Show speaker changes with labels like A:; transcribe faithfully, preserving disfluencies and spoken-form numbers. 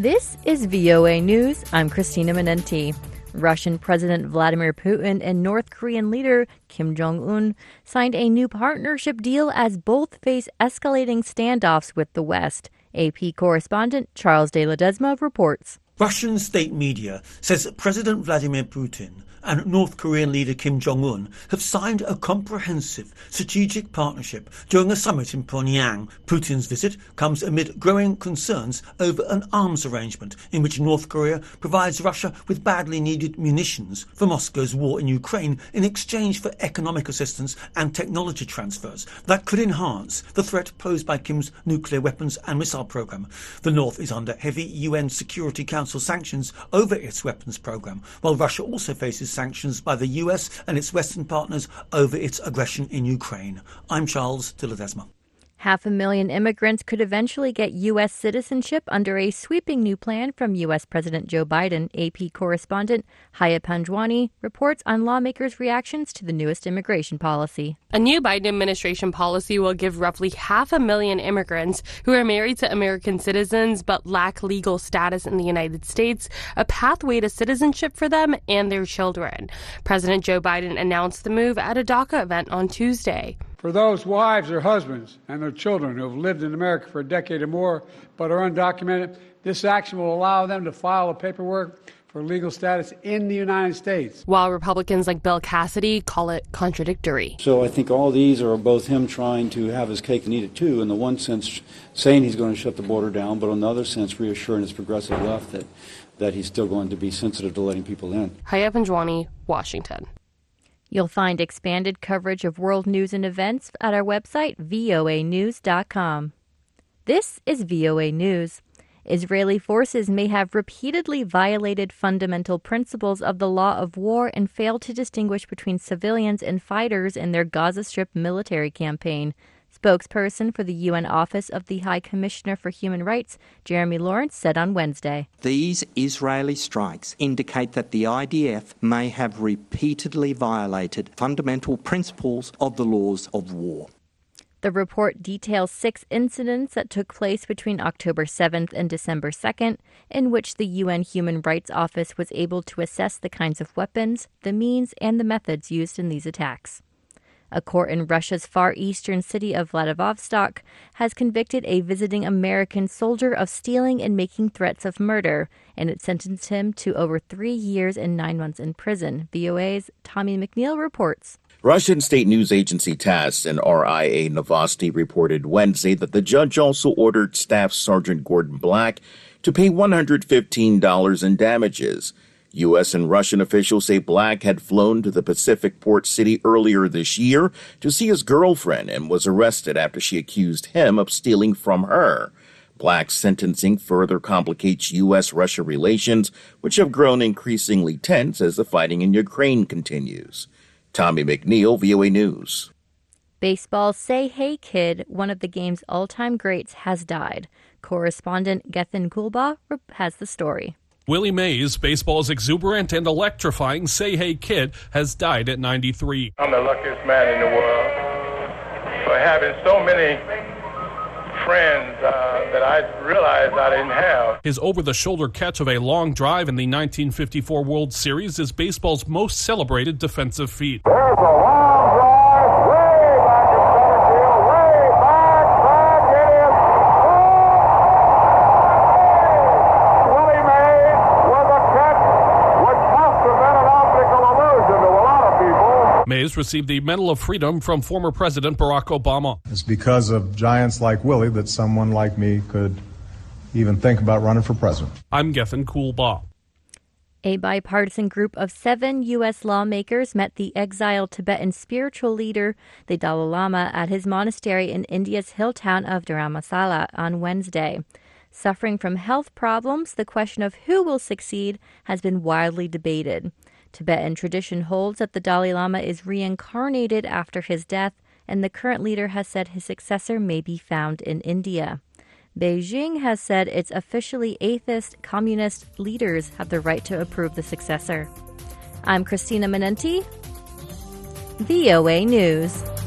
A: This is V O A News. I'm Christina Menenti. Russian President Vladimir Putin and North Korean leader Kim Jong-un signed a new partnership deal as both face escalating standoffs with the West. A P correspondent Charles de Ledesma reports.
B: Russian state media says that President Vladimir Putin and North Korean leader Kim Jong-un have signed a comprehensive strategic partnership during a summit in Pyongyang. Putin's visit comes amid growing concerns over an arms arrangement in which North Korea provides Russia with badly needed munitions for Moscow's war in Ukraine in exchange for economic assistance and technology transfers that could enhance the threat posed by Kim's nuclear weapons and missile program. The North is under heavy U N Security Council sanctions over its weapons program, while Russia also faces sanctions by the U S and its Western partners over its aggression in Ukraine. I'm Charles de Ledesma.
A: Half a million immigrants could eventually get U S citizenship under a sweeping new plan from U S President Joe Biden. A P correspondent Haya Panjwani reports on lawmakers' reactions to the newest immigration policy.
C: A new Biden administration policy will give roughly half a million immigrants who are married to American citizens but lack legal status in the United States a pathway to citizenship for them and their children. President Joe Biden announced the move at a DACA event on Tuesday.
D: For those wives or husbands and their children who have lived in America for a decade or more but are undocumented, this action will allow them to file the paperwork for legal status in the United States.
C: While Republicans like Bill Cassidy call it contradictory.
E: So I think all these are both him trying to have his cake and eat it too, in the one sense saying he's going to shut the border down, but in the other sense reassuring his progressive left that, that he's still going to be sensitive to letting people in.
C: Haya Panjwani, Washington.
A: You'll find expanded coverage of world news and events at our website, V O A news dot com. This is V O A News. Israeli forces may have repeatedly violated fundamental principles of the law of war and failed to distinguish between civilians and fighters in their Gaza Strip military campaign. Spokesperson for the U N Office of the High Commissioner for Human Rights, Jeremy Lawrence, said on Wednesday.
F: These Israeli strikes indicate that the I D F may have repeatedly violated fundamental principles of the laws of war.
A: The report details six incidents that took place between October seventh and December second, in which the U N Human Rights Office was able to assess the kinds of weapons, the means, and the methods used in these attacks. A court in Russia's far eastern city of Vladivostok has convicted a visiting American soldier of stealing and making threats of murder, and it sentenced him to over three years and nine months in prison. V O A's Tommy McNeil reports.
G: Russian state news agency TASS and R I A Novosti reported Wednesday that the judge also ordered Staff Sergeant Gordon Black to pay one hundred fifteen dollars in damages. U S and Russian officials say Black had flown to the Pacific port city earlier this year to see his girlfriend and was arrested after she accused him of stealing from her. Black's sentencing further complicates U S Russia relations, which have grown increasingly tense as the fighting in Ukraine continues. Tommy McNeil, V O A News.
A: Baseball's Say Hey Kid, one of the game's all-time greats, has died. Correspondent Gethin Kulba has the story.
H: Willie Mays, baseball's exuberant and electrifying Say Hey Kid, has died at ninety-three.
I: I'm the luckiest man in the world for having so many friends uh, that I realized I didn't have.
H: His over-the-shoulder catch of a long drive in the nineteen fifty-four World Series is baseball's most celebrated defensive feat.
I: There's a long drive way back in center field, way back, back it is. Oh! Willie Mays with a catch which must have been an optical illusion to a lot of people.
H: Mays received the Medal of Freedom from former President Barack Obama.
J: It's because of giants like Willie that someone like me could even think about running for president.
H: I'm Gethin Kulba.
A: A bipartisan group of seven U S lawmakers met the exiled Tibetan spiritual leader, the Dalai Lama, at his monastery in India's hill town of Dharamsala on Wednesday. Suffering from health problems, the question of who will succeed has been widely debated. Tibetan tradition holds that the Dalai Lama is reincarnated after his death, and the current leader has said his successor may be found in India. Beijing has said its officially atheist communist leaders have the right to approve the successor. I'm Christina Menenti, V O A News.